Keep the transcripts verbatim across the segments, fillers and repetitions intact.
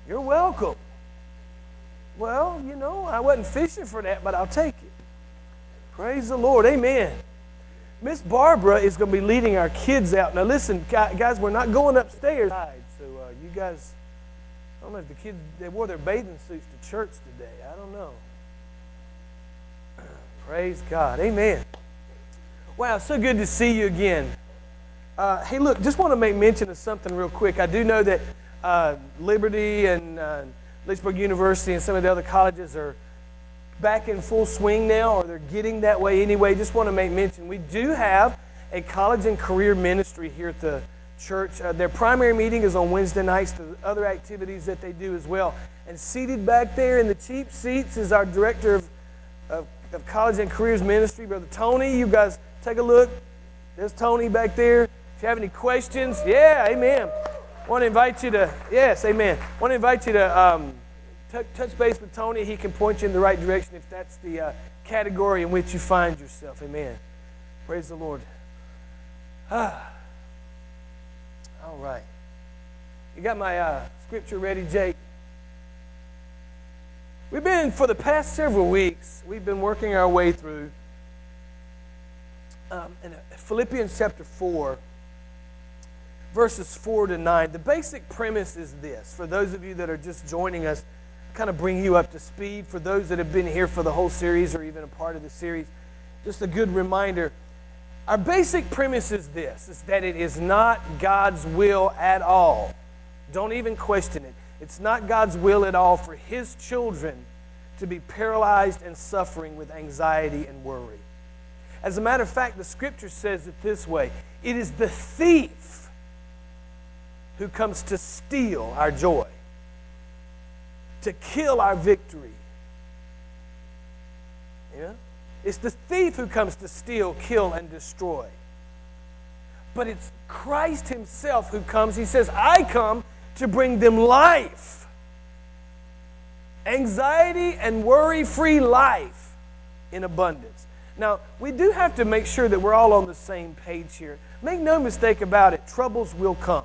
You're welcome. Well, you know, I wasn't fishing for that, but I'll take it. Praise the Lord. Amen. Miss Barbara is going to be leading our kids out. Now, listen, guys, we're not going upstairs. So uh, you guys, I don't know if the kids, they wore their bathing suits to church today. I don't know. Praise God. Amen. Wow, so good to see you again. Uh, hey, look, just want to make mention of something real quick. I do know that uh, Liberty and uh, Lynchburg University and some of the other colleges are back in full swing now, or they're getting that way anyway. Just want to make mention, we do have a college and career ministry here at the church. Uh, their primary meeting is on Wednesday nights, the other activities that they do as well. And seated back there in the cheap seats is our director of, of, of college and careers ministry, Brother Tony. You guys take a look. There's Tony back there. If you have any questions, yeah, amen. Want to invite you to, yes, amen. Want to invite you to um, t- touch base with Tony. He can point you in the right direction if that's the uh, category in which you find yourself. Amen. Praise the Lord. Ah. All right. You got my uh, scripture ready, Jake? We've been, for the past several weeks, we've been working our way through um, in Philippians chapter four, verses four to nine. The basic premise is this. For those of you that are just joining us, kind of bring you up to speed. For those that have been here for the whole series or even a part of the series, just a good reminder. Our basic premise is this, is that it is not God's will at all. Don't even question it. It's not God's will at all for His children to be paralyzed and suffering with anxiety and worry. As a matter of fact, the Scripture says it this way. It is the thief who comes to steal our joy, to kill our victory. Yeah? It's the thief who comes to steal, kill, and destroy. But it's Christ Himself who comes. He says, I come to bring them life. Anxiety and worry-free life in abundance. Now, we do have to make sure that we're all on the same page here. Make no mistake about it, troubles will come.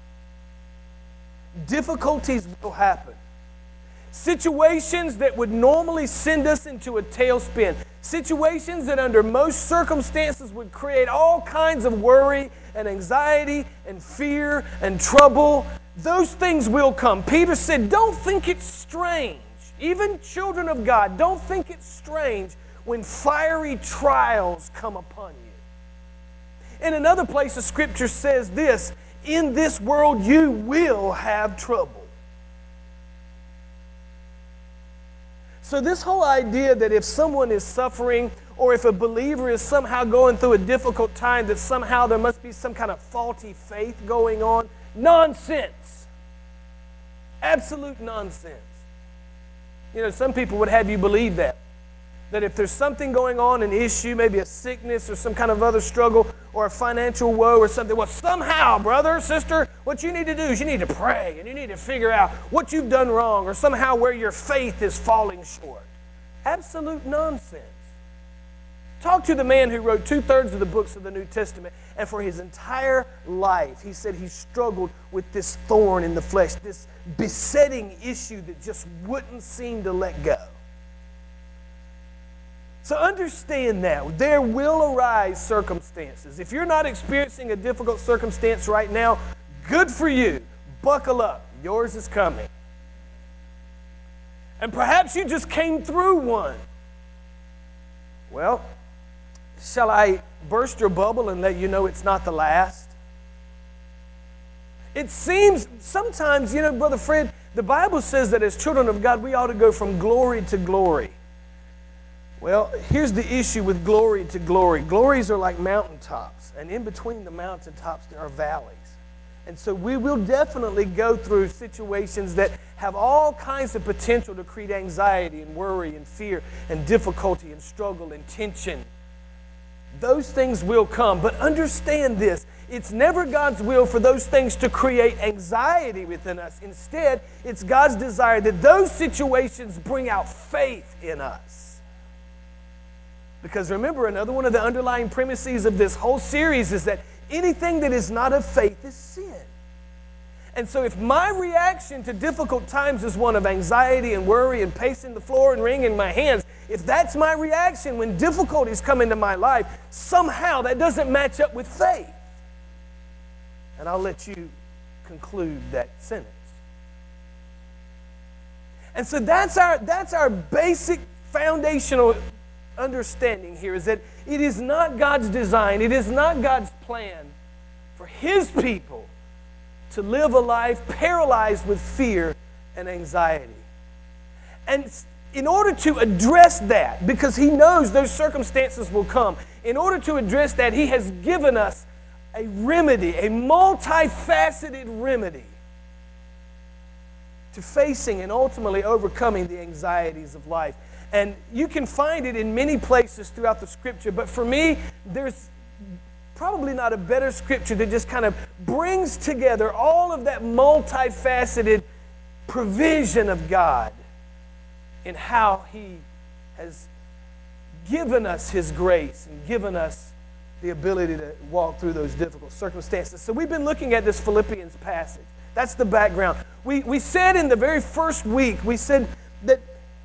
Difficulties will happen. Situations that would normally send us into a tailspin. Situations that under most circumstances would create all kinds of worry and anxiety and fear and trouble. Those things will come. Peter said, don't think it's strange. Even children of God, don't think it's strange when fiery trials come upon you. In another place, the Scripture says this, in this world you will have trouble. So this whole idea that if someone is suffering or if a believer is somehow going through a difficult time, that somehow there must be some kind of faulty faith going on, nonsense. Absolute nonsense. You know, some people would have you believe that. That if there's something going on, an issue, maybe a sickness or some kind of other struggle or a financial woe or something, well, somehow, brother, sister, what you need to do is you need to pray and you need to figure out what you've done wrong or somehow where your faith is falling short. Absolute nonsense. Talk to the man who wrote two-thirds of the books of the New Testament, and for his entire life, he said he struggled with this thorn in the flesh, this besetting issue that just wouldn't seem to let go. So understand that. There will arise circumstances. If you're not experiencing a difficult circumstance right now, good for you. Buckle up. Yours is coming. And perhaps you just came through one. Well, shall I burst your bubble and let you know it's not the last? It seems sometimes, you know, Brother Fred, the Bible says that as children of God, we ought to go from glory to glory. Well, here's the issue with glory to glory. Glories are like mountaintops, and in between the mountaintops there are valleys. And so we will definitely go through situations that have all kinds of potential to create anxiety and worry and fear and difficulty and struggle and tension. Those things will come, but understand this. It's never God's will for those things to create anxiety within us. Instead, it's God's desire that those situations bring out faith in us. Because remember, another one of the underlying premises of this whole series is that anything that is not of faith is sin. And so if my reaction to difficult times is one of anxiety and worry and pacing the floor and wringing my hands, if that's my reaction when difficulties come into my life, somehow that doesn't match up with faith. And I'll let you conclude that sentence. And so that's our, that's our basic foundational understanding here, is that it is not God's design, it is not God's plan for His people to live a life paralyzed with fear and anxiety. And in order to address that, because He knows those circumstances will come, in order to address that, He has given us a remedy, a multifaceted remedy to facing and ultimately overcoming the anxieties of life. And you can find it in many places throughout the Scripture, but for me, there's probably not a better Scripture that just kind of brings together all of that multifaceted provision of God in how He has given us His grace and given us the ability to walk through those difficult circumstances. So we've been looking at this Philippians passage. That's the background. We, we said in the very first week, we said that,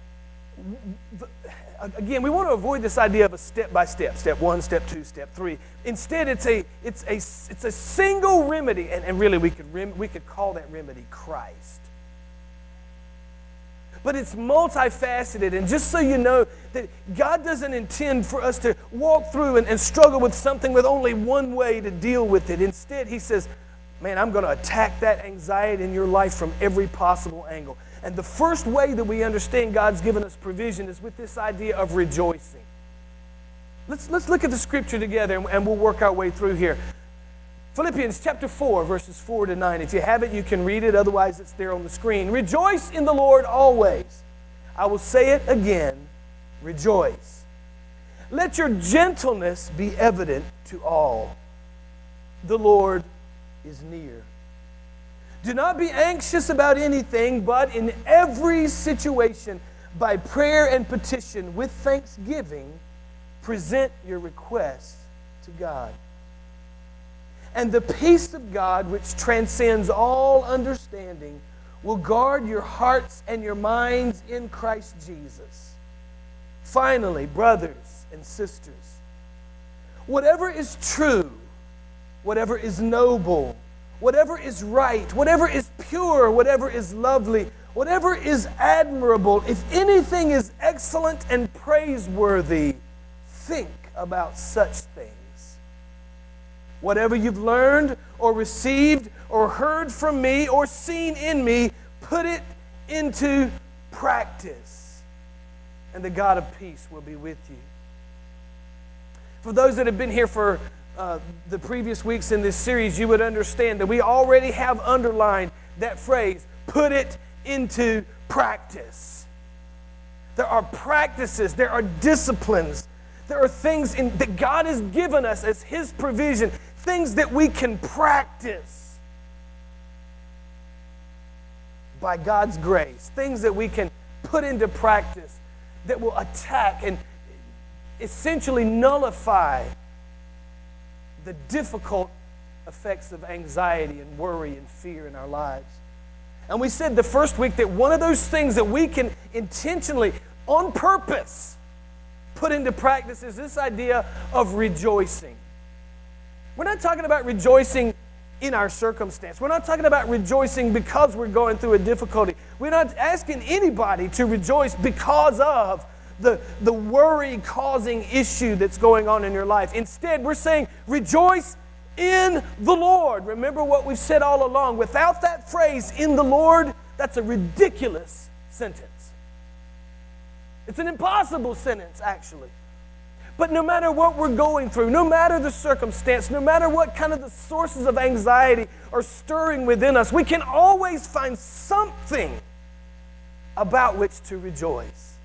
again, we want to avoid this idea of a step-by-step, step one, step two, step three. Instead, it's a, it's a, it's a single remedy, and, and really we could, rem, we could call that remedy Christ. But it's multifaceted, and just so you know that God doesn't intend for us to walk through and, and struggle with something with only one way to deal with it. Instead, He says, man, I'm going to attack that anxiety in your life from every possible angle. And the first way that we understand God's given us provision is with this idea of rejoicing. Let's, let's look at the Scripture together, and, and we'll work our way through here. Philippians chapter four, verses four to nine. If you have it, you can read it. Otherwise, it's there on the screen. Rejoice in the Lord always. I will say it again. Rejoice. Let your gentleness be evident to all. The Lord is near. Do not be anxious about anything, but in every situation, by prayer and petition, with thanksgiving, present your requests to God. And the peace of God, which transcends all understanding, will guard your hearts and your minds in Christ Jesus. Finally, brothers and sisters, whatever is true, whatever is noble, whatever is right, whatever is pure, whatever is lovely, whatever is admirable, if anything is excellent and praiseworthy, think about such things. Whatever you've learned or received or heard from me or seen in me, put it into practice, and the God of peace will be with you. For those that have been here for uh, the previous weeks in this series, you would understand that we already have underlined that phrase, put it into practice. There are practices, there are disciplines, there are things in, that God has given us as His provision, things that we can practice by God's grace, things that we can put into practice that will attack and essentially nullify the difficult effects of anxiety and worry and fear in our lives. And we said the first week that one of those things that we can intentionally, on purpose, put into practice is this idea of rejoicing. We're not talking about rejoicing in our circumstance. We're not talking about rejoicing because we're going through a difficulty. We're not asking anybody to rejoice because of the, the worry-causing issue that's going on in your life. Instead, we're saying rejoice in the Lord. Remember what we've said all along. Without that phrase, in the Lord, that's a ridiculous sentence. It's an impossible sentence, actually. But no matter what we're going through, no matter the circumstance, no matter what kind of the sources of anxiety are stirring within us, we can always find something about which to rejoice.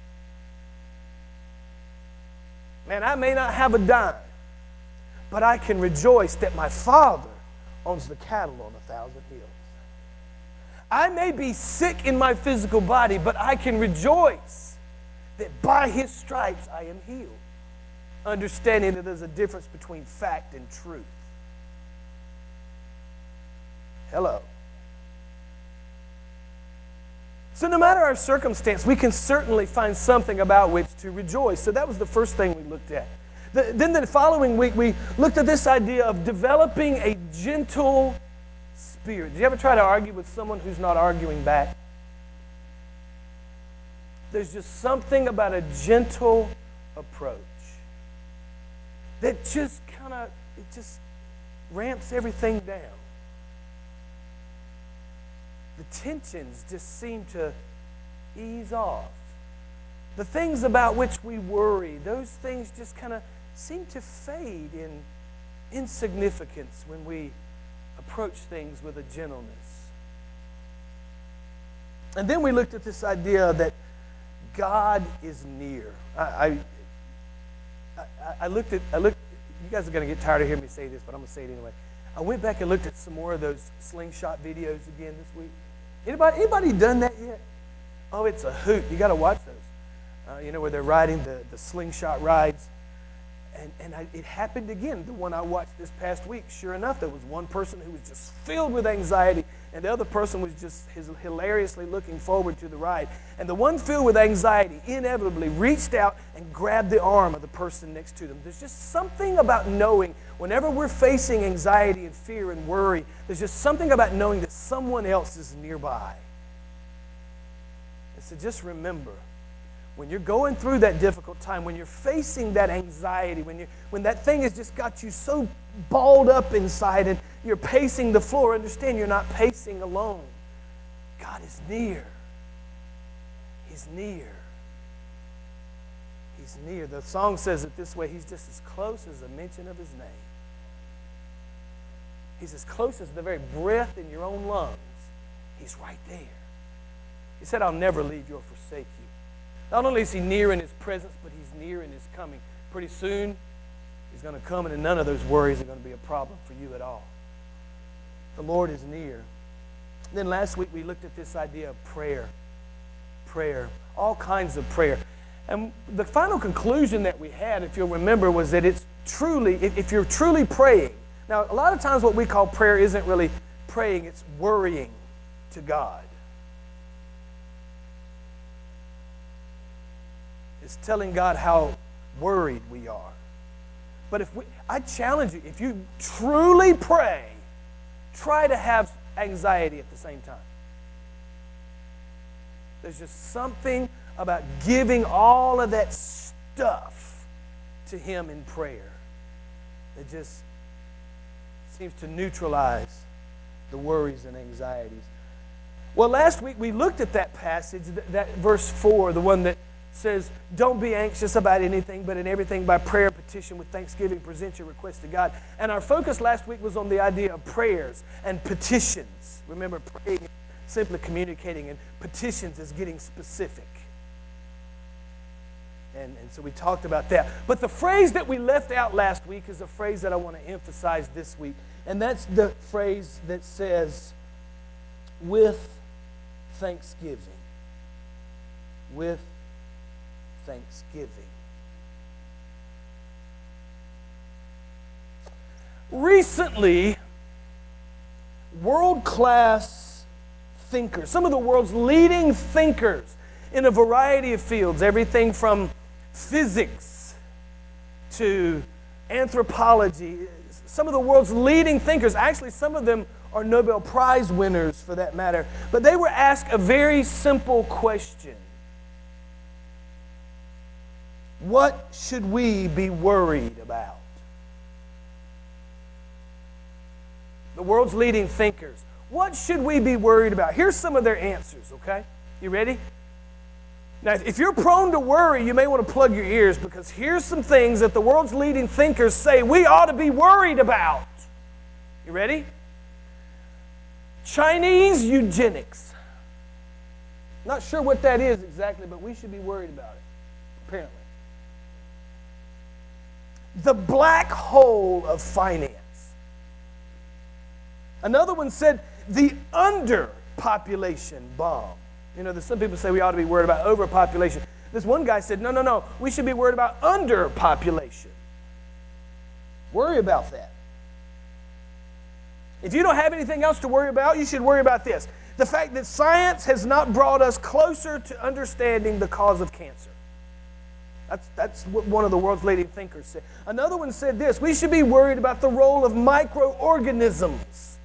Man, I may not have a dime, but I can rejoice that my Father owns the cattle on a thousand hills. I may be sick in my physical body, but I can rejoice that by His stripes I am healed. Understanding that there's a difference between fact and truth. Hello. So no matter our circumstance, we can certainly find something about which to rejoice. So that was the first thing we looked at. The, then the following week, we looked at this idea of developing a gentle spirit. Did you ever try to argue with someone who's not arguing back? There's just something about a gentle approach that just kind of, it just ramps everything down. The tensions just seem to ease off. The things about which we worry, those things just kind of seem to fade in insignificance when we approach things with a gentleness. And then we looked at this idea that God is near. I, I, I, I looked at, I looked, you guys are going to get tired of hearing me say this, but I'm going to say it anyway. I went back and looked at some more of those slingshot videos again this week. Anybody, anybody done that yet? Oh, it's a hoot. You got to watch those. Uh, you know, where they're riding the, the slingshot rides. And, and I, it happened again, the one I watched this past week. Sure enough, there was one person who was just filled with anxiety, and the other person was just his, hilariously looking forward to the ride. And the one filled with anxiety inevitably reached out and grabbed the arm of the person next to them. There's just something about knowing, whenever we're facing anxiety and fear and worry, there's just something about knowing that someone else is nearby. And so just remember, when you're going through that difficult time, when you're facing that anxiety, when you when that thing has just got you so balled up inside and you're pacing the floor, understand you're not pacing alone. God is near. He's near. He's near. The song says it this way: He's just as close as a mention of His name. He's as close as the very breath in your own lungs. He's right there. He said, I'll never leave you or forsake you. Not only is He near in His presence, but He's near in His coming. Pretty soon, He's going to come, and none of those worries are going to be a problem for you at all. The Lord is near. Then last week, we looked at this idea of prayer. Prayer. All kinds of prayer. And the final conclusion that we had, if you'll remember, was that it's truly, if you're truly praying. Now, a lot of times what we call prayer isn't really praying, it's worrying to God. It's telling God how worried we are. But if we, I challenge you, if you truly pray, try to have anxiety at the same time. There's just something about giving all of that stuff to Him in prayer that just seems to neutralize the worries and anxieties. Well, last week we looked at that passage, that, that verse four, the one that says, don't be anxious about anything, but in everything by prayer, petition, with thanksgiving, present your request to God. And our focus last week was on the idea of prayers and petitions. Remember, praying is simply communicating, and petitions is getting specific. And, and so we talked about that. But the phrase that we left out last week is a phrase that I want to emphasize this week. And that's the phrase that says, with thanksgiving. With thanksgiving. Recently, world-class thinkers, some of the world's leading thinkers in a variety of fields, everything from physics to anthropology, some of the world's leading thinkers, actually some of them are Nobel Prize winners for that matter, but they were asked a very simple question. What should we be worried about? The world's leading thinkers. What should we be worried about? Here's some of their answers, okay? You ready? Now, if you're prone to worry, you may want to plug your ears, because here's some things that the world's leading thinkers say we ought to be worried about. You ready? Chinese eugenics. Not sure what that is exactly, but we should be worried about it, apparently. The black hole of finance. Another one said the underpopulation bomb. You know, there's some people say we ought to be worried about overpopulation. This one guy said, no, no, no, we should be worried about underpopulation. Worry about that. If you don't have anything else to worry about, you should worry about this. The fact that science has not brought us closer to understanding the cause of cancer. That's, that's what one of the world's leading thinkers said. Another one said this: we should be worried about the role of microorganisms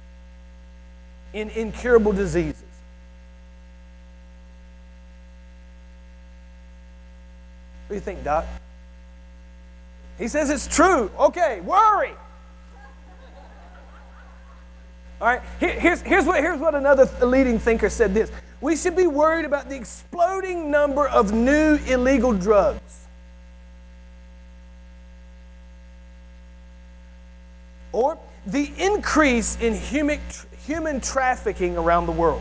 in incurable diseases. What do you think, Doc? He says it's true. Okay, worry. All right, Here, here's, here's, what, here's what another leading thinker said this: we should be worried about the exploding number of new illegal drugs. Or the increase in human, human trafficking around the world.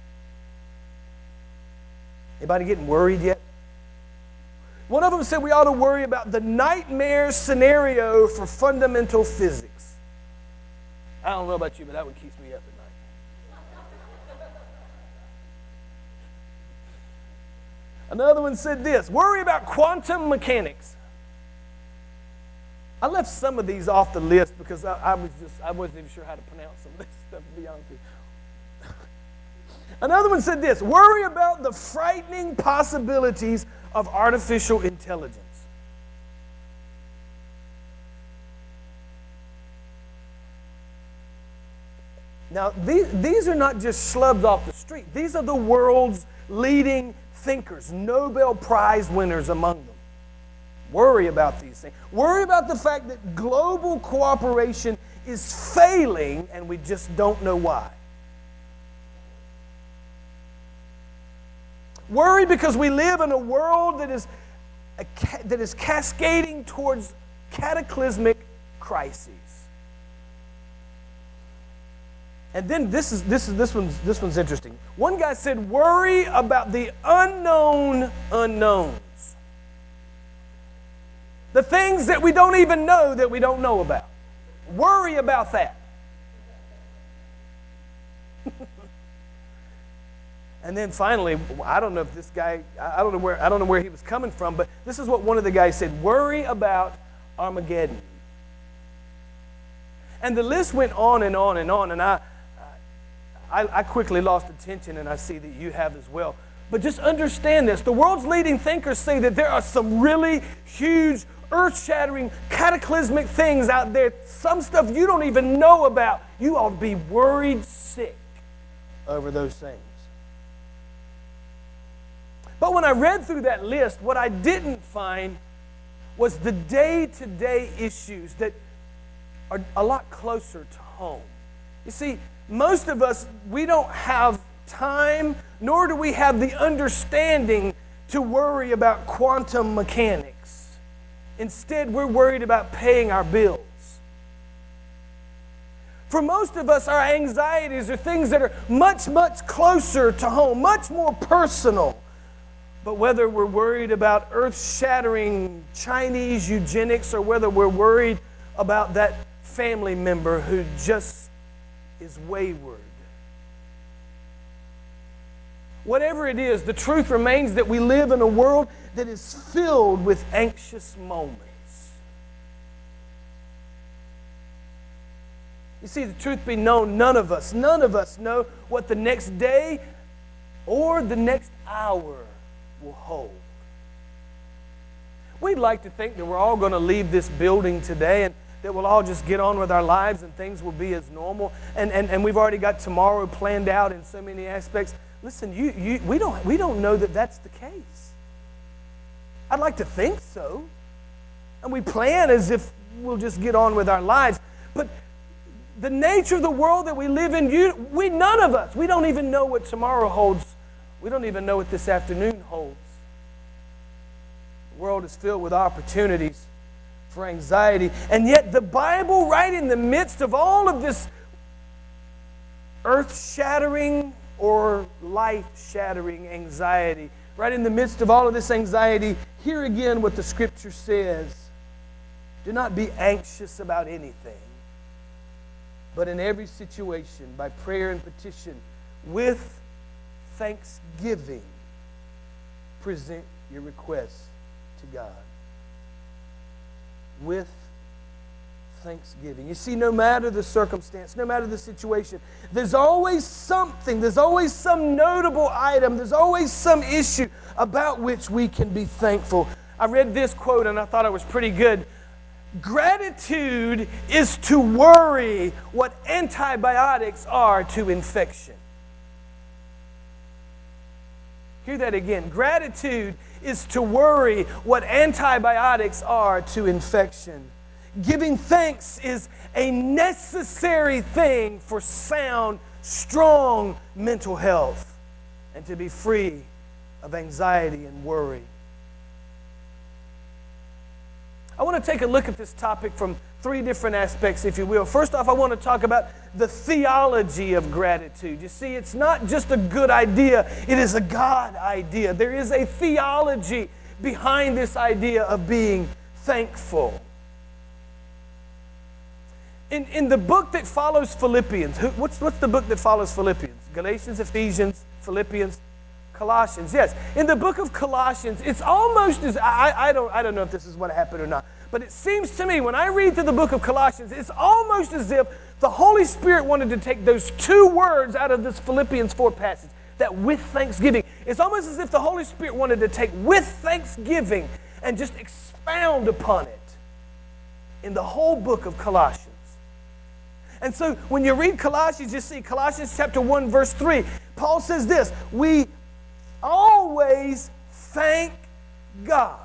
Anybody getting worried yet? One of them said we ought to worry about the nightmare scenario for fundamental physics. I don't know about you, but that one keeps me up at night. Another one said this: worry about quantum mechanics. I left some of these off the list because I, I was just I wasn't even sure how to pronounce some of this stuff, to be honest with you. Another one said this: worry about the frightening possibilities of artificial intelligence. Now, these, these are not just schlubs off the street. These are the world's leading thinkers, Nobel Prize winners among them. Worry about these things. Worry about the fact that global cooperation is failing and we just don't know why. Worry because we live in a world that is, a, that is cascading towards cataclysmic crises. And then this is this is this one's this one's interesting. One guy said, worry about the unknown unknowns. The things that we don't even know that we don't know about. Worry about that. And then finally, I don't know if this guy, I don't know where I don't know where he was coming from, but this is what one of the guys said: worry about Armageddon. And the list went on and on and on, and I I, I quickly lost attention, and I see that you have as well. But just understand this. The world's leading thinkers say that there are some really huge, earth-shattering, cataclysmic things out there. Some stuff you don't even know about. You ought to be worried sick over those things. But when I read through that list, what I didn't find was the day-to-day issues that are a lot closer to home. You see, most of us, we don't have time, nor do we have the understanding to worry about quantum mechanics. Instead, we're worried about paying our bills. For most of us, our anxieties are things that are much, much closer to home, much more personal. But whether we're worried about earth-shattering Chinese eugenics or whether we're worried about that family member who just is wayward. Whatever it is, the truth remains that we live in a world that is filled with anxious moments. You see, the truth be known, none of us, none of us know what the next day or the next hour will hold. We'd like to think that we're all going to leave this building today and that we'll all just get on with our lives and things will be as normal. And, and, and we've already got tomorrow planned out in so many aspects. Listen, you, you, we, don't, we don't know that that's the case. I'd like to think so. And we plan as if we'll just get on with our lives. But the nature of the world that we live in, you, we, none of us, we don't even know what tomorrow holds. We don't even know what this afternoon holds. The world is filled with opportunities for anxiety. And yet the Bible, right in the midst of all of this earth-shattering or life-shattering anxiety, right in the midst of all of this anxiety, hear again what the Scripture says. Do not be anxious about anything, but in every situation, by prayer and petition, with thanksgiving, present your requests to God. With thanksgiving. You see, no matter the circumstance, no matter the situation, there's always something, there's always some notable item, there's always some issue about which we can be thankful. I read this quote and I thought it was pretty good. Gratitude is to worry what antibiotics are to infection. Hear that again. Gratitude is to worry what antibiotics are to infection. Giving thanks is a necessary thing for sound, strong mental health and to be free of anxiety and worry. I want to take a look at this topic from three different aspects, if you will. First off, I want to talk about the theology of gratitude. You see, it's not just a good idea, it is a God idea. There is a theology behind this idea of being thankful. In, in the book that follows Philippians, who, what's, what's the book that follows Philippians? Galatians, Ephesians, Philippians, Colossians. Yes, in the book of Colossians, it's almost as, I, I, don't, I don't know if this is what happened or not, but it seems to me when I read through the book of Colossians, it's almost as if the Holy Spirit wanted to take those two words out of this Philippians four passage, that with thanksgiving. It's almost as if the Holy Spirit wanted to take with thanksgiving and just expound upon it in the whole book of Colossians. And so when you read Colossians, you see Colossians chapter one, verse three, Paul says this, we always thank God.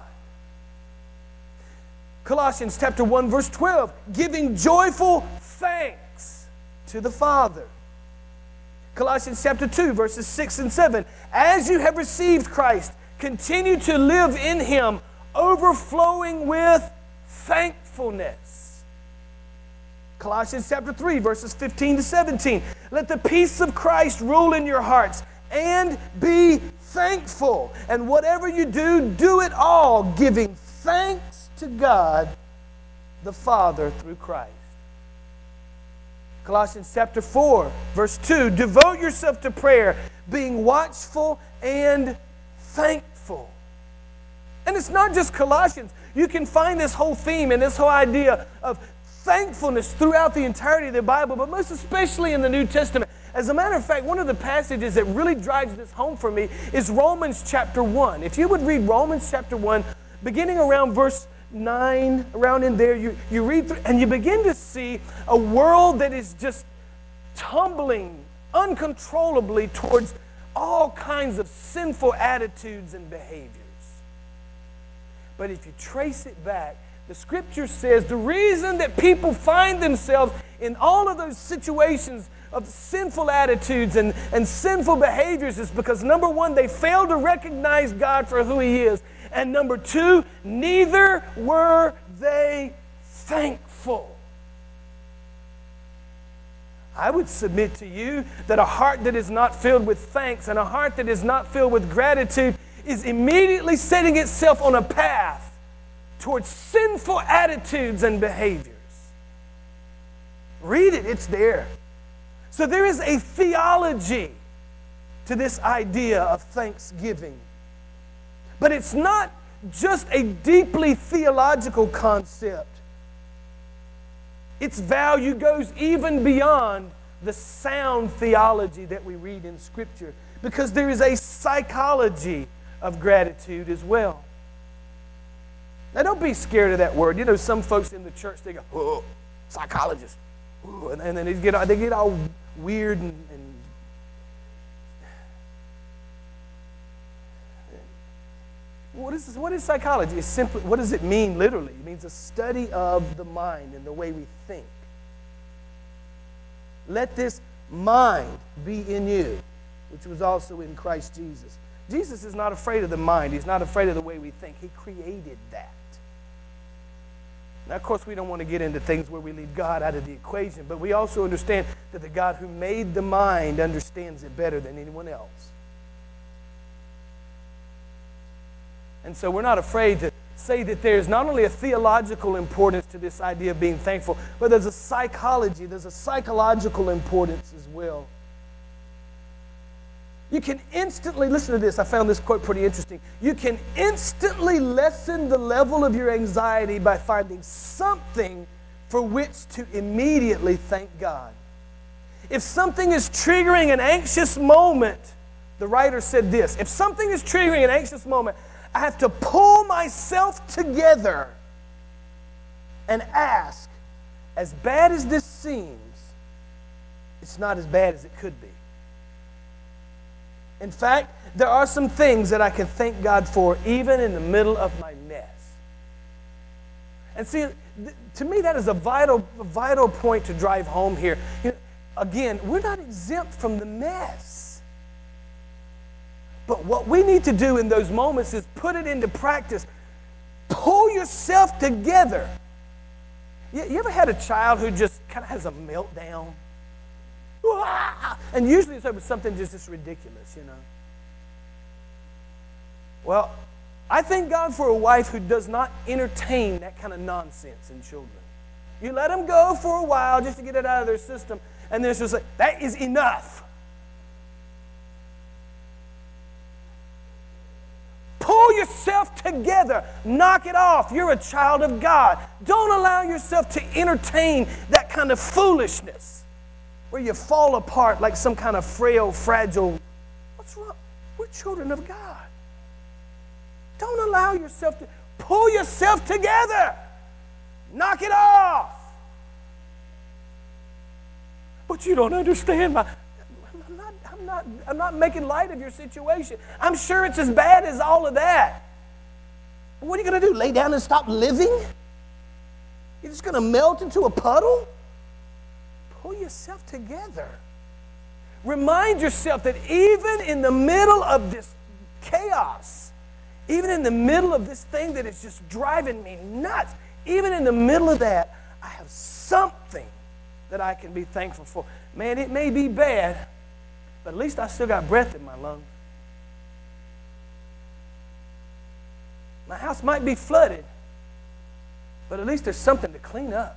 Colossians chapter one, verse twelve, giving joyful thanks to the Father. Colossians chapter two, verses six and seven, as you have received Christ, continue to live in Him, overflowing with thankfulness. Colossians chapter three, verses fifteen to seventeen, let the peace of Christ rule in your hearts, and be thankful. And whatever you do, do it all, giving thanks to God the Father through Christ. Colossians chapter four, verse two, devote yourself to prayer, being watchful and thankful. And it's not just Colossians. You can find this whole theme and this whole idea of thankfulness throughout the entirety of the Bible, but most especially in the New Testament. As a matter of fact, one of the passages that really drives this home for me is Romans chapter one. If you would read Romans chapter one, beginning around verse nine, around in there, you, you read through and you begin to see a world that is just tumbling uncontrollably towards all kinds of sinful attitudes and behaviors. But if you trace it back, the Scripture says the reason that people find themselves in all of those situations of sinful attitudes and, and sinful behaviors is because, number one, they fail to recognize God for who He is. And number two, neither were they thankful. I would submit to you that a heart that is not filled with thanks and a heart that is not filled with gratitude is immediately setting itself on a path towards sinful attitudes and behaviors. Read it, it's there. So there is a theology to this idea of thanksgiving. But it's not just a deeply theological concept. Its value goes even beyond the sound theology that we read in Scripture, because there is a psychology of gratitude as well. Now, don't be scared of that word. You know, some folks in the church, they go, oh, psychologist. Ooh, and, and then they get, they get all weird and, and what is this? What is psychology? It's simply, what does it mean literally? It means a study of the mind and the way we think. Let this mind be in you, which was also in Christ Jesus. Jesus is not afraid of the mind. He's not afraid of the way we think. He created that. Now, of course, we don't want to get into things where we leave God out of the equation, but we also understand that the God who made the mind understands it better than anyone else. And so we're not afraid to say that there's not only a theological importance to this idea of being thankful, but there's a psychology, there's a psychological importance as well. You can instantly, listen to this, I found this quote pretty interesting. You can instantly lessen the level of your anxiety by finding something for which to immediately thank God. If something is triggering an anxious moment, the writer said this, if something is triggering an anxious moment, I have to pull myself together and ask, as bad as this seems, it's not as bad as it could be. In fact, there are some things that I can thank God for even in the middle of my mess. And see, th- to me that is a vital, vital point to drive home here. You know, again, we're not exempt from the mess. But what we need to do in those moments is put it into practice. Pull yourself together. You, you ever had a child who just kind of has a meltdown? And usually it's over something just, just ridiculous, you know. Well, I thank God for a wife who does not entertain that kind of nonsense in children. You let them go for a while just to get it out of their system, and then it's just like, that is enough. Pull yourself together. Knock it off. You're a child of God. Don't allow yourself to entertain that kind of foolishness where you fall apart like some kind of frail, fragile. What's wrong? We're children of God. Don't allow yourself to pull yourself together. Knock it off. But you don't understand. My, I'm not, I'm not, I'm not making light of your situation. I'm sure it's as bad as all of that. What are you going to do? Lay down and stop living? You're just going to melt into a puddle? Pull yourself together. Remind yourself that even in the middle of this chaos, even in the middle of this thing that is just driving me nuts, even in the middle of that, I have something that I can be thankful for. Man, it may be bad, but at least I still got breath in my lungs. My house might be flooded, but at least there's something to clean up.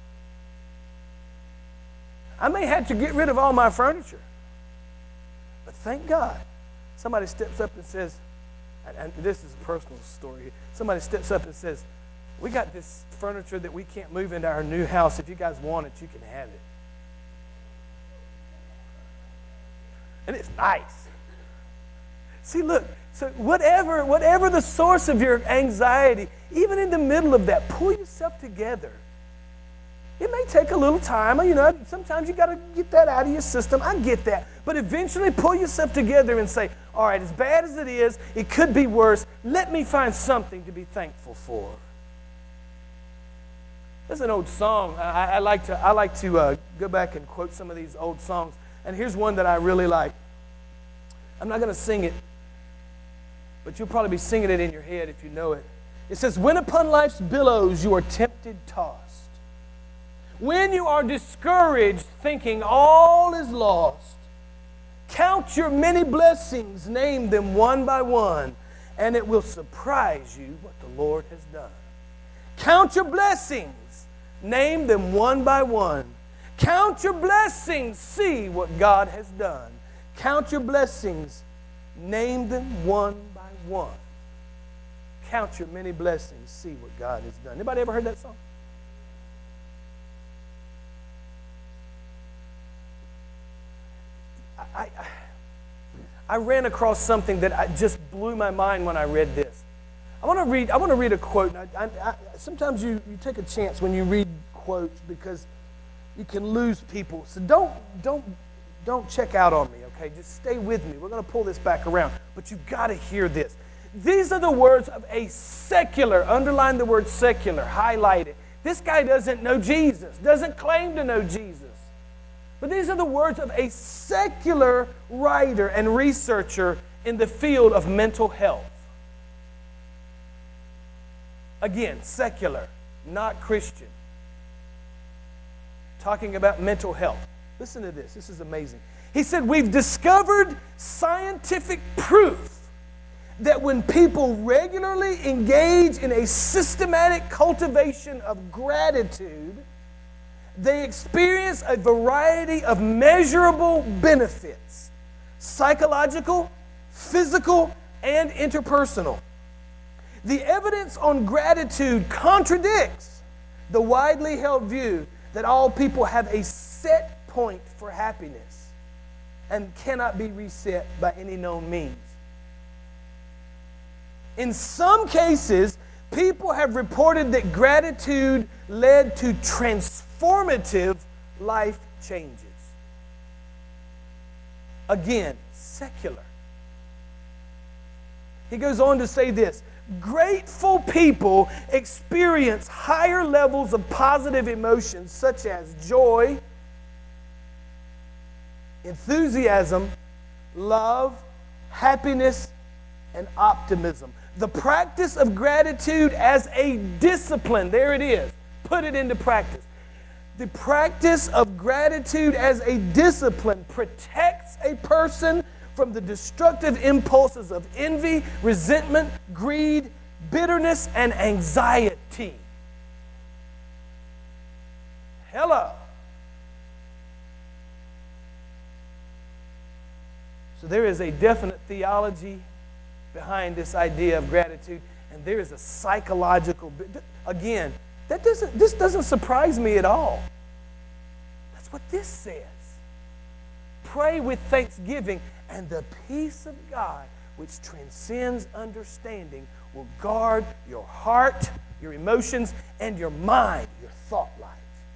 I may have to get rid of all my furniture, but thank God somebody steps up and says, and this is a personal story, somebody steps up and says, we got this furniture that we can't move into our new house. If you guys want it, you can have it. And it's nice. See, look, so whatever, whatever the source of your anxiety, even in the middle of that, pull yourself together. It may take a little time. You know, sometimes you got to get that out of your system. I get that. But eventually pull yourself together and say, all right, as bad as it is, it could be worse. Let me find something to be thankful for. There's an old song. I, I like to, I like to uh, go back and quote some of these old songs. And here's one that I really like. I'm not going to sing it, but you'll probably be singing it in your head if you know it. It says, when upon life's billows you are tempted, tossed. When you are discouraged, thinking all is lost, count your many blessings, name them one by one, and it will surprise you what the Lord has done. Count your blessings, name them one by one. Count your blessings, see what God has done. Count your blessings, name them one by one. Count your many blessings, see what God has done. Anybody ever heard that song? I, I, I ran across something that I just blew my mind when I read this. I want to read. I want to read a quote. I, I, I, sometimes you, you take a chance when you read quotes because you can lose people. So don't don't don't check out on me. Okay, just stay with me. We're going to pull this back around, but you've got to hear this. These are the words of a secular. Underline the word secular. Highlight it. This guy doesn't know Jesus. Doesn't claim to know Jesus. But these are the words of a secular writer and researcher in the field of mental health. Again, secular, not Christian. Talking about mental health. Listen to this. This is amazing. He said, we've discovered scientific proof that when people regularly engage in a systematic cultivation of gratitude, they experience a variety of measurable benefits, psychological, physical, and interpersonal. The evidence on gratitude contradicts the widely held view that all people have a set point for happiness and cannot be reset by any known means. In some cases, people have reported that gratitude led to transformative life changes. Again, secular. He goes on to say this: grateful people experience higher levels of positive emotions such as joy, enthusiasm, love, happiness, and optimism. The practice of gratitude as a discipline, there it is, put it into practice. The practice of gratitude as a discipline protects a person from the destructive impulses of envy, resentment, greed, bitterness, and anxiety. Hello. So there is a definite theology behind this idea of gratitude, and there is a psychological, again, that doesn't, this doesn't surprise me at all. That's what this says. Pray with thanksgiving, and the peace of God, which transcends understanding, will guard your heart, your emotions, and your mind, your thought life,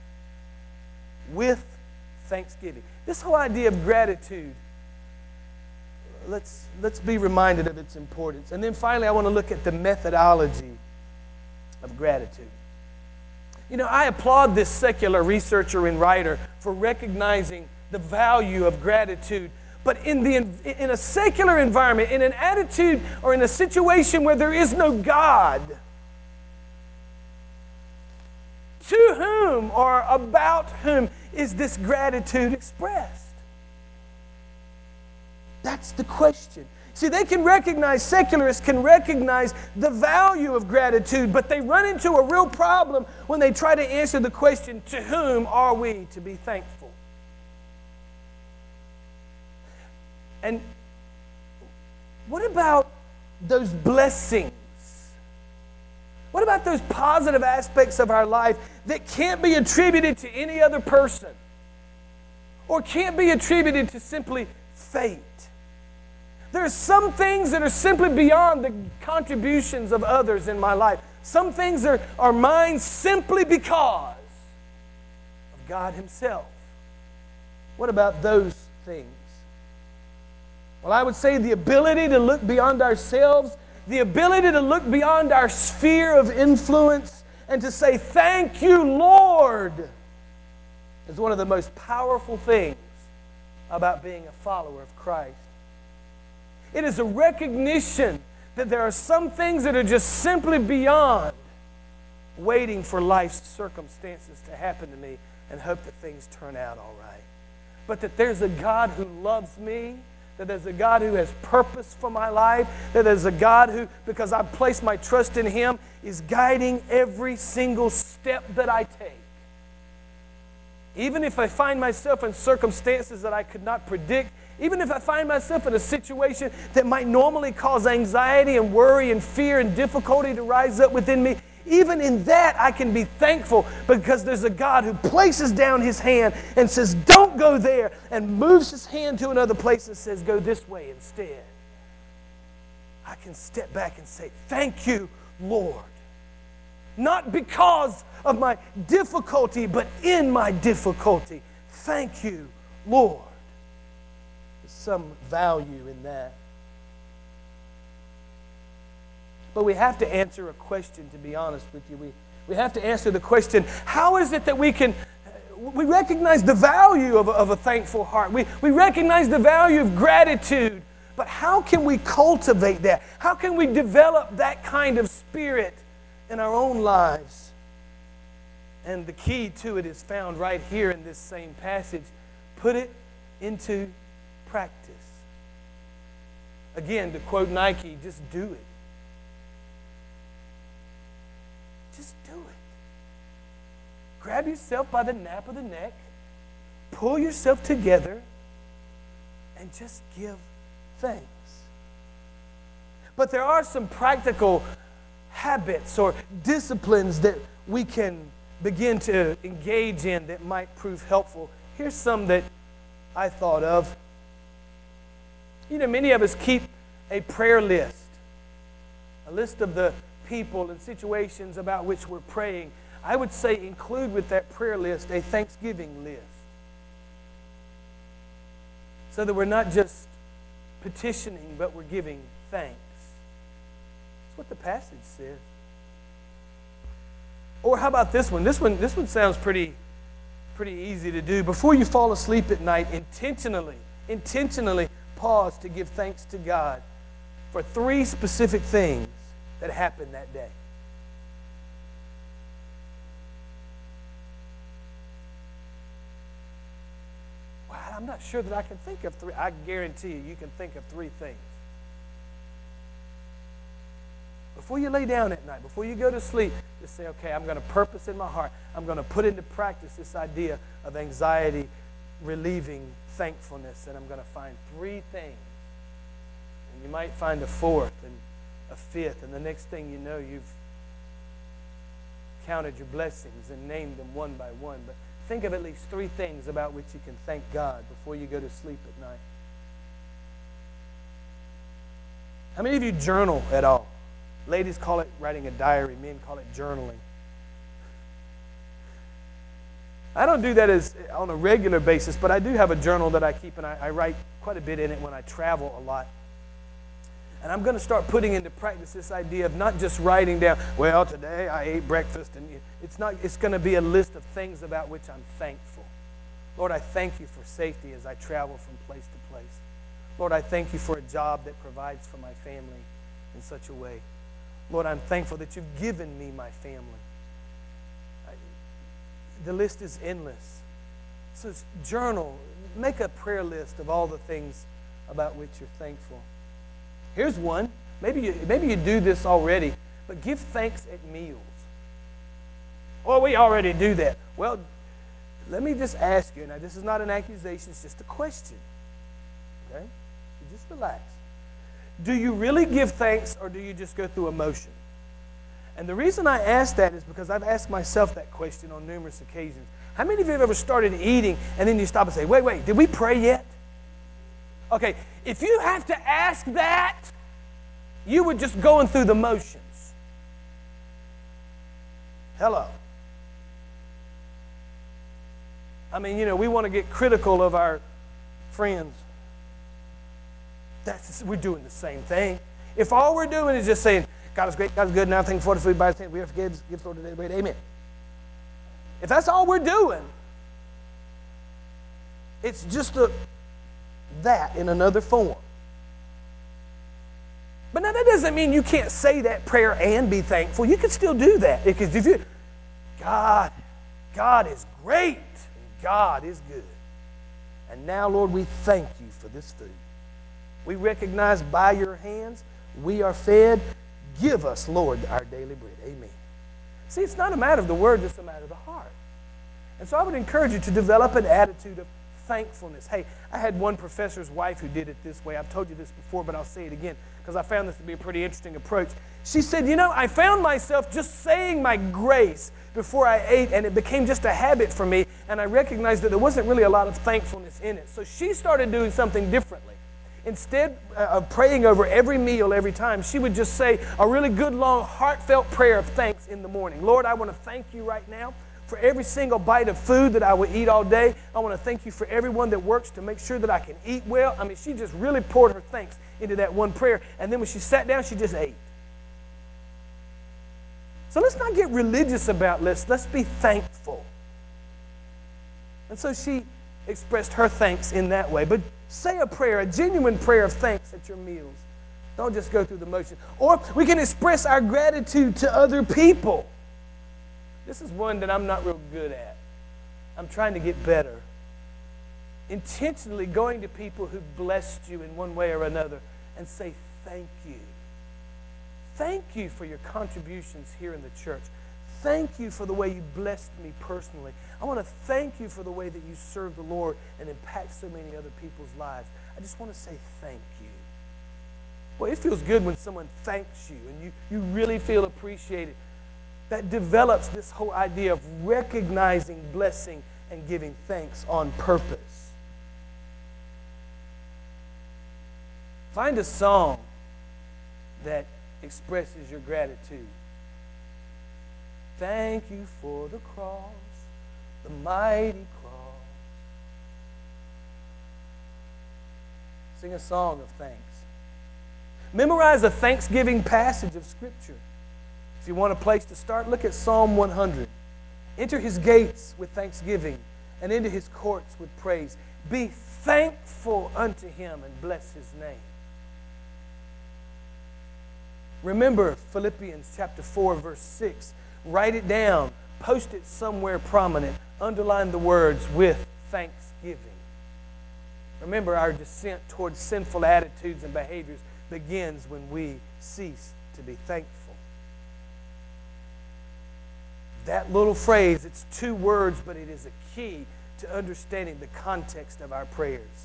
with thanksgiving. This whole idea of gratitude, let's, let's be reminded of its importance. And then finally, I want to look at the methodology of gratitude. You know, I applaud this secular researcher and writer for recognizing the value of gratitude. But in, the, in a secular environment, in an attitude or in a situation where there is no God, to whom or about whom is this gratitude expressed? That's the question. See, they can recognize, secularists can recognize the value of gratitude, but they run into a real problem when they try to answer the question, to whom are we to be thankful? And what about those blessings? What about those positive aspects of our life that can't be attributed to any other person or can't be attributed to simply fate? There are some things that are simply beyond the contributions of others in my life. Some things are, are mine simply because of God Himself. What about those things? Well, I would say the ability to look beyond ourselves, the ability to look beyond our sphere of influence and to say, thank you, Lord, is one of the most powerful things about being a follower of Christ. It is a recognition that there are some things that are just simply beyond waiting for life's circumstances to happen to me and hope that things turn out all right. But that there's a God who loves me, that there's a God who has purpose for my life, that there's a God who, because I've placed my trust in Him, is guiding every single step that I take. Even if I find myself in circumstances that I could not predict, even if I find myself in a situation that might normally cause anxiety and worry and fear and difficulty to rise up within me, even in that I can be thankful because there's a God who places down His hand and says, don't go there, and moves His hand to another place and says, go this way instead. I can step back and say, thank you, Lord. Not because of my difficulty, but in my difficulty. Thank you, Lord. There's some value in that. But we have to answer a question, to be honest with you. We, we have to answer the question, how is it that we can, we recognize the value of a, of a thankful heart. We, we recognize the value of gratitude. But how can we cultivate that? How can we develop that kind of spirit in our own lives? And the key to it is found right here in this same passage. Put it into practice. Again, to quote Nike, just do it. Just do it. Grab yourself by the nape of the neck, pull yourself together, and just give thanks. But there are some practical habits or disciplines that we can begin to engage in that might prove helpful. Here's some that I thought of. You know, many of us keep a prayer list, a list of the people and situations about which we're praying. I would say include with that prayer list a thanksgiving list, so that we're not just petitioning, but we're giving thanks. That's what the passage says. Or how about this one? This one, this one sounds pretty, pretty easy to do. Before you fall asleep at night, intentionally, intentionally pause to give thanks to God for three specific things that happened that day. Wow, I'm not sure that I can think of three. I guarantee you, you can think of three things. Before you lay down at night, before you go to sleep, just say, okay, I'm going to purpose in my heart. I'm going to put into practice this idea of anxiety relieving thankfulness, and I'm going to find three things. And you might find a fourth and a fifth, and the next thing you know, you've counted your blessings and named them one by one. But think of at least three things about which you can thank God before you go to sleep at night. How many of you journal at all? Ladies call it writing a diary. Men call it journaling. I don't do that as on a regular basis, but I do have a journal that I keep, and I, I write quite a bit in it when I travel a lot. And I'm going to start putting into practice this idea of not just writing down, well, today I ate breakfast, and it's not. It's going to be a list of things about which I'm thankful. Lord, I thank you for safety as I travel from place to place. Lord, I thank you for a job that provides for my family in such a way. Lord, I'm thankful that you've given me my family. I, the list is endless. So journal, make a prayer list of all the things about which you're thankful. Here's one. Maybe you, maybe you do this already, but give thanks at meals. Well, we already do that. Well, let me just ask you. Now, this is not an accusation. It's just a question. Okay? You just relax. Do you really give thanks, or do you just go through emotion? And the reason I ask that is because I've asked myself that question on numerous occasions. How many of you have ever started eating and then you stop and say, wait, wait, did we pray yet? Okay, if you have to ask that, you were just going through the motions. Hello. I mean, you know, we want to get critical of our friends. That's, we're doing the same thing. If all we're doing is just saying, God is great, God is good, now thank you for the food, by his hand, we have to give, give Lord today, bread, amen. If that's all we're doing, it's just a, that in another form. But now that doesn't mean you can't say that prayer and be thankful. You can still do that. Because if you, God, God is great, and God is good. And now, Lord, we thank you for this food. We recognize by your hands we are fed. Give us, Lord, our daily bread. Amen. See, it's not a matter of the word, it's a matter of the heart. And so I would encourage you to develop an attitude of thankfulness. Hey, I had one professor's wife who did it this way. I've told you this before, but I'll say it again because I found this to be a pretty interesting approach. She said, you know, I found myself just saying my grace before I ate, and it became just a habit for me, and I recognized that there wasn't really a lot of thankfulness in it. So she started doing something differently. Instead of praying over every meal every time, she would just say a really good, long, heartfelt prayer of thanks in the morning. Lord, I want to thank you right now for every single bite of food that I will eat all day. I want to thank you for everyone that works to make sure that I can eat well. I mean, she just really poured her thanks into that one prayer. And then when she sat down, she just ate. So let's not get religious about this. Let's be thankful. And so she expressed her thanks in that way. But say a prayer, a genuine prayer of thanks at your meals. Don't just go through the motion. Or we can express our gratitude to other people. This is one that I'm not real good at. I'm trying to get better. Intentionally going to people who blessed you in one way or another and say thank you. Thank you for your contributions here in the church. Thank you for the way you blessed me personally. I want to thank you for the way that you serve the Lord and impact so many other people's lives. I just want to say thank you. Well, it feels good when someone thanks you and you, you really feel appreciated. that develops this whole idea of recognizing blessing and giving thanks on purpose. Find a song that expresses your gratitude. Thank you for the cross, the mighty cross. Sing a song of thanks. Memorize a Thanksgiving passage of Scripture. If you want a place to start, look at Psalm one hundred. Enter His gates with thanksgiving and into His courts with praise. Be thankful unto Him and bless His name. Remember Philippians chapter four, verse six. Write it down. Post it somewhere prominent. Underline the words with thanksgiving. Remember, our descent towards sinful attitudes and behaviors begins when we cease to be thankful. That little phrase, it's two words, but it is a key to understanding the context of our prayers.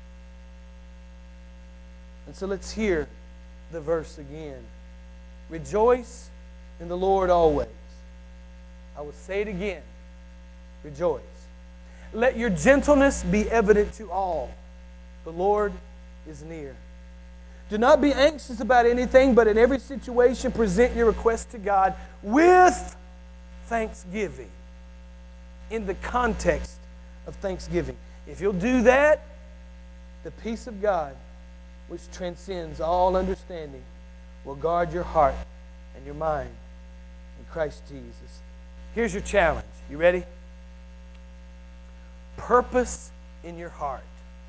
And so let's hear the verse again. Rejoice in the Lord always. I will say it again. Rejoice. Let your gentleness be evident to all. The Lord is near. Do not be anxious about anything, but in every situation present your request to God with thanksgiving. In the context of thanksgiving. If you'll do that, the peace of God, which transcends all understanding, will guard your heart and your mind in Christ Jesus. Here's your challenge. You ready? Purpose in your heart.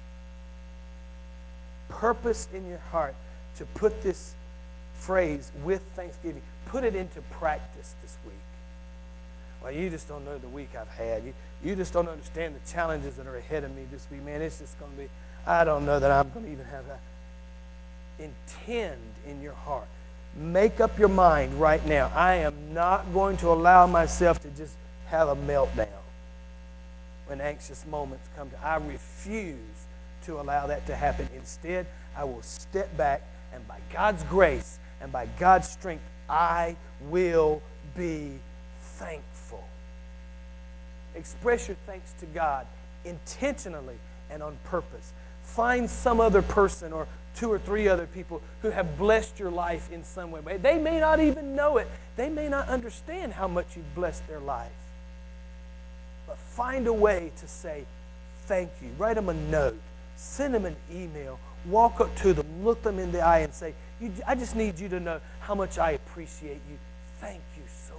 Purpose in your heart to put this phrase with thanksgiving. Put it into practice this week. Well, you just don't know the week I've had. You, you just don't understand the challenges that are ahead of me this week. Man, it's just going to be, I don't know that I'm going to even have that. Intend in your heart. Make up your mind right now. I am not going to allow myself to just have a meltdown when anxious moments come to. I refuse to allow that to happen. Instead, I will step back, and by God's grace and by God's strength, I will be thankful. Express your thanks to God intentionally and on purpose. Find some other person or two or three other people who have blessed your life in some way. They may not even know it. They may not understand how much you've blessed their life. But find a way to say thank you. Write them a note. Send them an email. Walk up to them. Look them in the eye and say, you, I just need you to know how much I appreciate you. Thank you so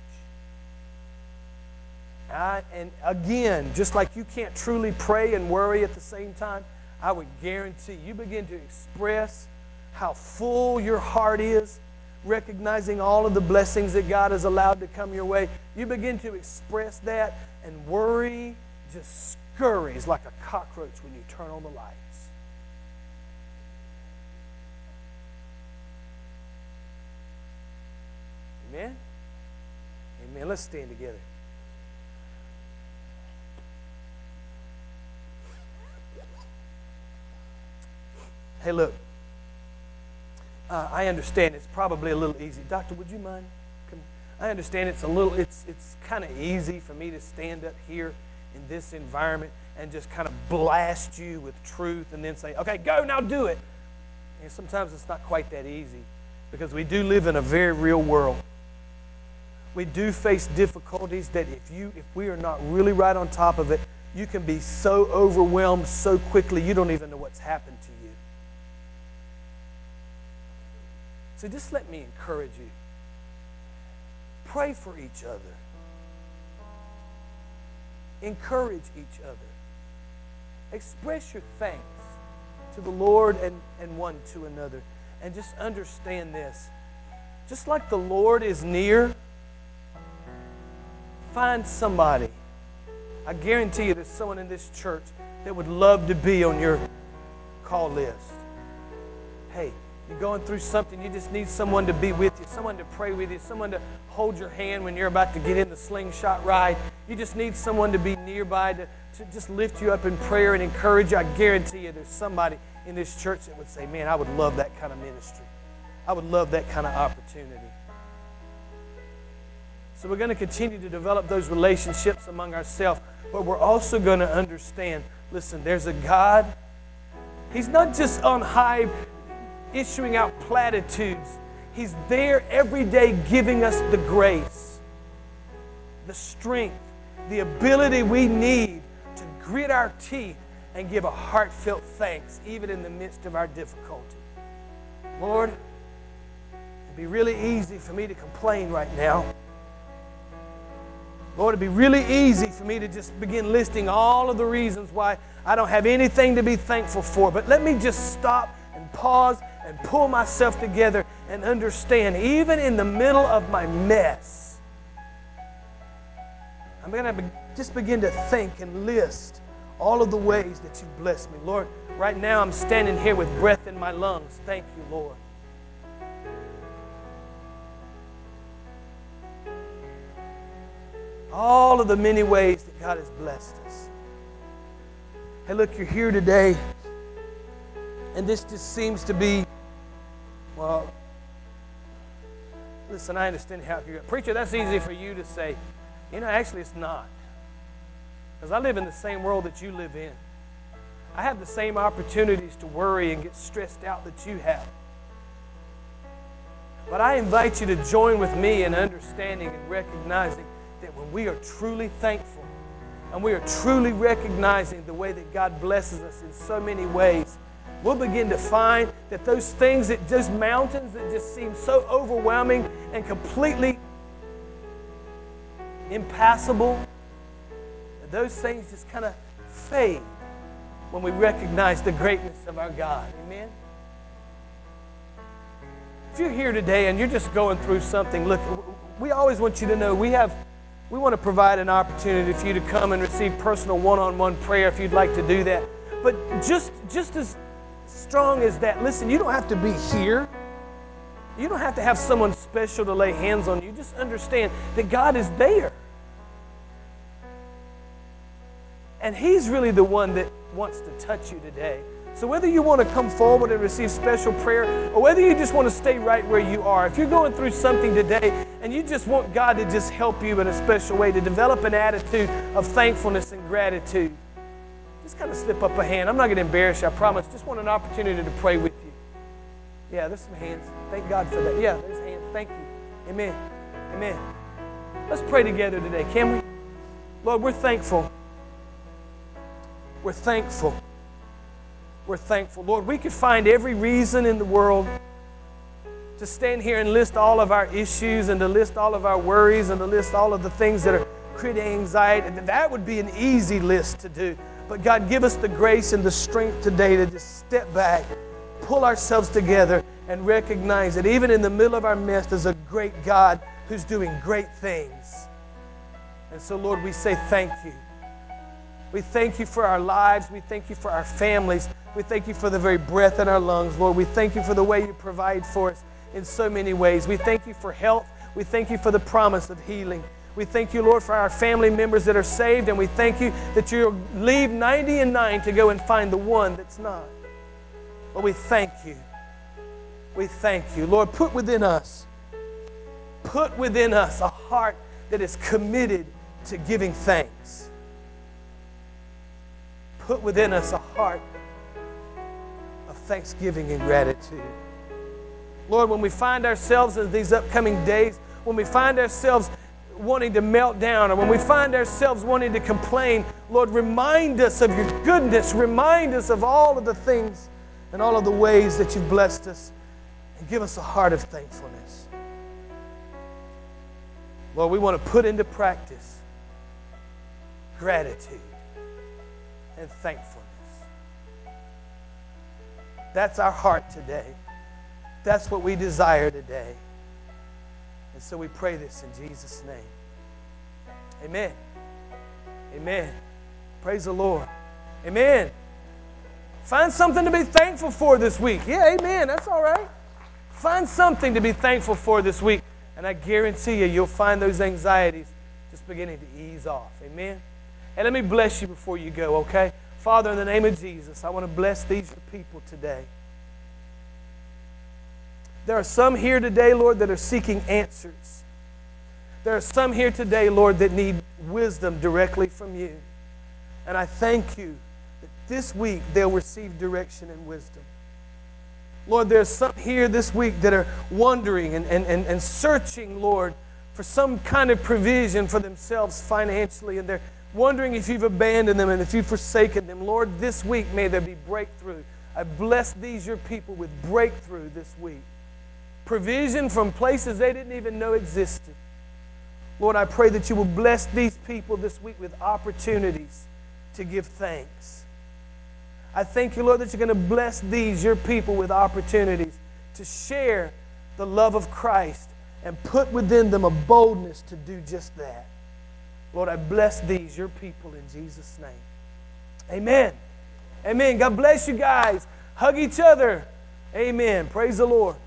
much. I, and again, just like you can't truly pray and worry at the same time, I would guarantee you begin to express how full your heart is, recognizing all of the blessings that God has allowed to come your way. You begin to express that, and worry just scurries like a cockroach when you turn on the lights. Amen? Amen. Let's stand together. Hey, look, uh, I understand it's probably a little easy. Doctor, would you mind? Come. I understand it's a little, it's it's kind of easy for me to stand up here in this environment and just kind of blast you with truth and then say, okay, go, now do it. And sometimes it's not quite that easy because we do live in a very real world. We do face difficulties that if you, if we are not really right on top of it, you can be so overwhelmed so quickly you don't even know what's happened to you. So just let me encourage you. Pray for each other. Encourage each other. Express your thanks to the Lord and, and one to another. And just understand this. Just like the Lord is near, find somebody. I guarantee you there's someone in this church that would love to be on your call list. Hey, you're going through something, you just need someone to be with you, someone to pray with you, someone to hold your hand when you're about to get in the slingshot ride. You just need someone to be nearby to, to just lift you up in prayer and encourage you. I guarantee you there's somebody in this church that would say, man, I would love that kind of ministry. I would love that kind of opportunity. So we're going to continue to develop those relationships among ourselves, but we're also going to understand, listen, there's a God. He's not just on high issuing out platitudes. He's there every day giving us the grace, the strength, the ability we need to grit our teeth and give a heartfelt thanks, even in the midst of our difficulty. Lord, it'd be really easy for me to complain right now. Lord, it'd be really easy for me to just begin listing all of the reasons why I don't have anything to be thankful for. But let me just stop and pause and pull myself together and understand, even in the middle of my mess, I'm going to be, just begin to think and list all of the ways that you've blessed me. Lord, right now I'm standing here with breath in my lungs. Thank you, Lord. All of the many ways that God has blessed us. Hey, look, you're here today, and this just seems to be, well, listen, I understand how you're, preacher, that's easy for you to say. You know, actually it's not. Because I live in the same world that you live in. I have the same opportunities to worry and get stressed out that you have. But I invite you to join with me in understanding and recognizing that when we are truly thankful and we are truly recognizing the way that God blesses us in so many ways, we'll begin to find that those things, that those mountains that just seem so overwhelming and completely impassable, that those things just kind of fade when we recognize the greatness of our God. Amen? If you're here today and you're just going through something, look, we always want you to know we have We want to provide an opportunity for you to come and receive personal one-on-one prayer if you'd like to do that. But just, just as strong as that, listen, you don't have to be here. You don't have to have someone special to lay hands on you. Just understand that God is there. And He's really the one that wants to touch you today. So whether you want to come forward and receive special prayer, or whether you just want to stay right where you are, if you're going through something today and you just want God to just help you in a special way to develop an attitude of thankfulness and gratitude, just kind of slip up a hand. I'm not going to embarrass you, I promise. Just want an opportunity to pray with you. Yeah, there's some hands. Thank God for that. Yeah, there's hands. Thank you. Amen. Amen. Let's pray together today, can we? Lord, we're thankful. We're thankful. We're thankful. Lord, we could find every reason in the world to stand here and list all of our issues and to list all of our worries and to list all of the things that are creating anxiety. And that would be an easy list to do. But God, give us the grace and the strength today to just step back, pull ourselves together, and recognize that even in the middle of our mess, there's a great God who's doing great things. And so, Lord, we say thank you. We thank you for our lives. We thank you for our families. We thank you for the very breath in our lungs, Lord. We thank you for the way you provide for us in so many ways. We thank you for health. We thank you for the promise of healing. We thank you, Lord, for our family members that are saved, and we thank you that you'll leave ninety and nine to go and find the one that's not. Lord, we thank you. We thank you. Lord, put within us, put within us a heart that is committed to giving thanks. Put within us a heart of thanksgiving and gratitude. Lord, when we find ourselves in these upcoming days, when we find ourselves wanting to melt down, or when we find ourselves wanting to complain, Lord, remind us of your goodness. Remind us of all of the things and all of the ways that you've blessed us, and give us a heart of thankfulness. Lord, we want to put into practice gratitude and thankfulness. That's our heart today. That's what we desire today. And so we pray this in Jesus' name. Amen. Amen. Praise the Lord. Amen. Find something to be thankful for this week. Yeah, amen. That's all right. Find something to be thankful for this week. And I guarantee you, you'll find those anxieties just beginning to ease off. Amen. And let me bless you before you go, okay? Father, in the name of Jesus, I want to bless these people today. There are some here today, Lord, that are seeking answers. There are some here today, Lord, that need wisdom directly from you. And I thank you that this week they'll receive direction and wisdom. Lord, there's some here this week that are wondering and, and, and, and searching, Lord, for some kind of provision for themselves financially. And they're wondering if you've abandoned them and if you've forsaken them. Lord, this week may there be breakthrough. I bless these, your people, with breakthrough this week. Provision from places they didn't even know existed. Lord, I pray that you will bless these people this week with opportunities to give thanks. I thank you, Lord, that you're going to bless these, your people, with opportunities to share the love of Christ and put within them a boldness to do just that. Lord, I bless these, your people, in Jesus' name. Amen. Amen. God bless you guys. Hug each other. Amen. Praise the Lord.